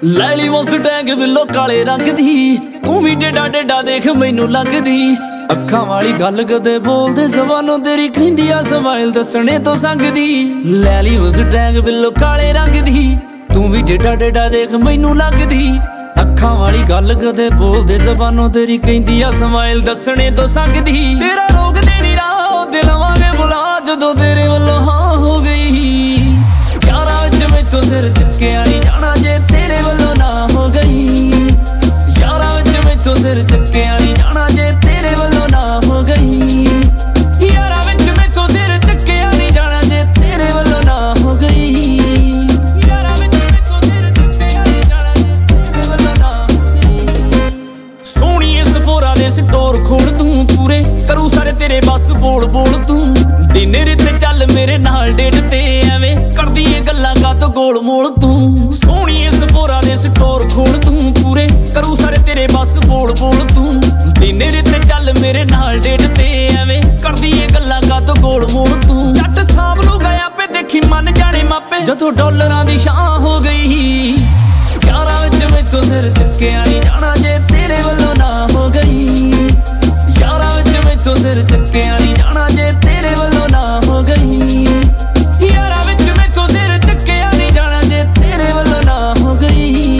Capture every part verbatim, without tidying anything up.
लैली Mustang below काले रंग दी तू भी डेडा डेडा देख मैनू लगदी। अखां वाली गल कदे बोलदे ज़बानों तेरी खिंदी आ स्माइल दसणे तो संगदी। लैली मुस्टैंग बिलो काले रंग दी तू भी डेडा डेडा देख मैनू लगदी। अखां वाली गल कदे बोलदे ज़बानों तेरी खिंदी आ स्माइल दसणे तो संगदी। तेरा रोक दे नी राह दिल वांगे बुला जदों तेरे वल्लों हाँ हो गई। यारां विच मैथों सिर चुक्किया नहीं जाना जे तेरे वल्लों ना हो गई। यारां विच मैथों सिर चुक्किया नहीं जाना जे तेरे वल्लों ना हो गई। यारां विच मैथों सिर चुक्किया नहीं जाना जे तेरे वल्लों ना हो गई। यारां विच मैथों सिर चुक्किया नहीं जाना जे तेरे वल्लों ना हो गई। सोहणीए सफोरा दे स्टोर खोल तू पूरे करू सारे तेरे बस बोल बोल तू। डिनर ते चल मेरे नाल डेट ते एवें करदी ए गल्लां कातों गोल मोल तू। सोहणीए सफोरा दे स्टोर खोल तू पूरे करू सारे तेरे बस बोल बोल तू। डिनर ते चल मेरे नाल डेट ते एवें करदी ए गल्लां कातों गोल मोल तू। जट सांभ लू गया पे देखी मन जाने मापे जदों डॉलरां दी शां हो गई। यारां विच मैथों सिर चुक्किया नहीं जाना जे तेरे वल्लों ना हो गई। यारां विच मैथों सिर चुक्किया नहीं जाना जे तेरे वल्लों ना हो गई। यारां विच मैथों सिर चुक्किया नहीं जाना जे तेरे वल्लों ना हो गई।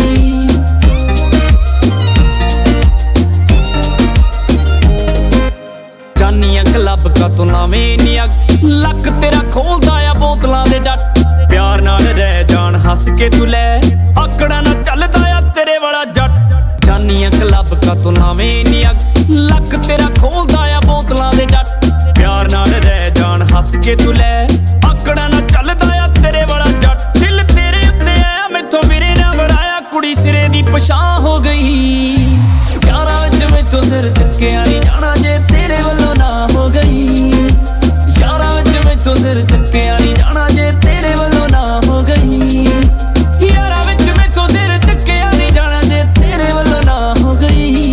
जानिया क्लब का तू नावें नी अग लक तेरा खोलदा आ बोतलां दे डट। प्यार नाल रह जान हस के तू लै आकड़ा ना चलदा आ तेरे वाला जट। जानिया क्लब का तू नावें नी अग लक तेरा खोलदा आ बोतलां दे डट। प्यार नाल रह जान हस के तू लै आकड़ा ना चलदा आ तेरे वाला जट। दिल तेरे उत्ते आया मैथों वीरे ना वराया कुड़ी सिरे दी पछाण हो गई। यारां विच मैथों सिर चुक्किया नहीं जाना जे तेरे वल्लों ना हो गई। यारां विच मैथों सिर चुक्किया नहीं जाना जे तेरे वल्लों ना हो गई। यारां विच मैथों सिर चुक्किया नहीं जाना जे तेरे वल्लों ना हो गई।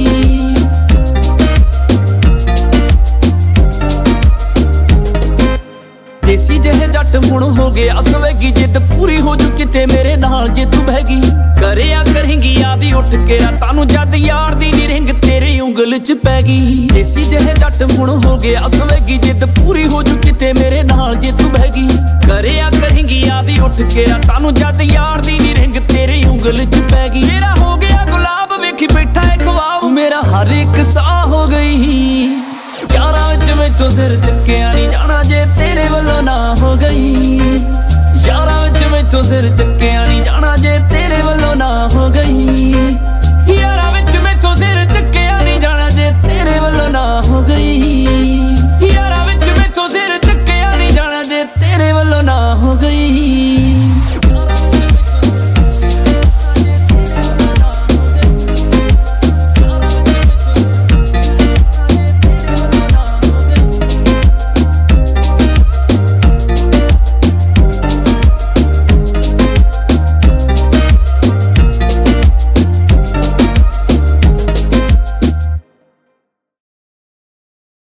देसी जहे जट हुण हो गया सवेगी जिद पूरी हो जू किते मेरे नाल जे तू बहगी। करिया करेंगी आदि उठ के रातां नूं जद यार दी नी रिंग तेरी उंगल च पै गई। देसी जहे जट हुण हो गया सवेगी जिद पूरी हो जू किते मेरे नाल जे तू बहगी। करिया करेंगी आदि उठ के रातां नूं जद यार दी नी रिंग तेरी उंगल च पै गई। मेरा हो गया गुलाब वेखी बैठा है ख्वाब मेरा हर एक साह हो गई। यारां विच मैथों सिर चुक्किया नहीं जाना जे तेरे वल्लों ना हो गई। यारां विच मैथों सिर चुक्किया नहीं जाना जे तेरे